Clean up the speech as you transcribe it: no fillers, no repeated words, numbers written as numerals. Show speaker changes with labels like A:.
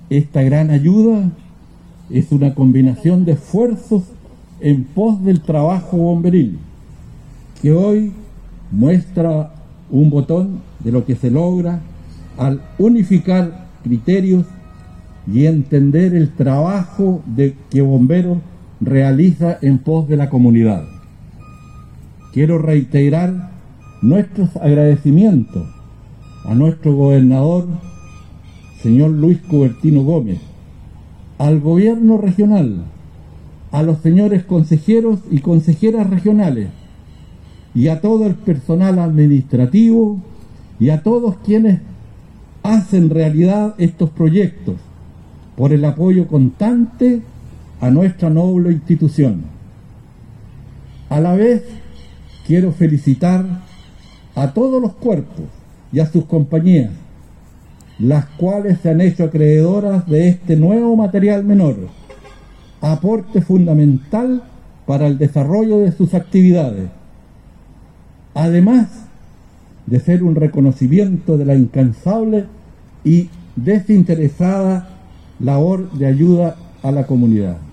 A: Esta gran ayuda es una combinación de esfuerzos en pos del trabajo bomberil, que hoy muestra un botón de lo que se logra al unificar criterios y entender el trabajo que Bomberos realiza en pos de la comunidad. Quiero reiterar nuestros agradecimientos a nuestro gobernador, señor Luis Cubertino Gómez, al gobierno regional, a los señores consejeros y consejeras regionales, y a todo el personal administrativo y a todos quienes hacen realidad estos proyectos, por el apoyo constante a nuestra noble institución. A la vez, quiero felicitar a todos los cuerpos y a sus compañías, las cuales se han hecho acreedoras de este nuevo material menor, aporte fundamental para el desarrollo de sus actividades, además de ser un reconocimiento de la incansable y desinteresada labor de ayuda a la comunidad.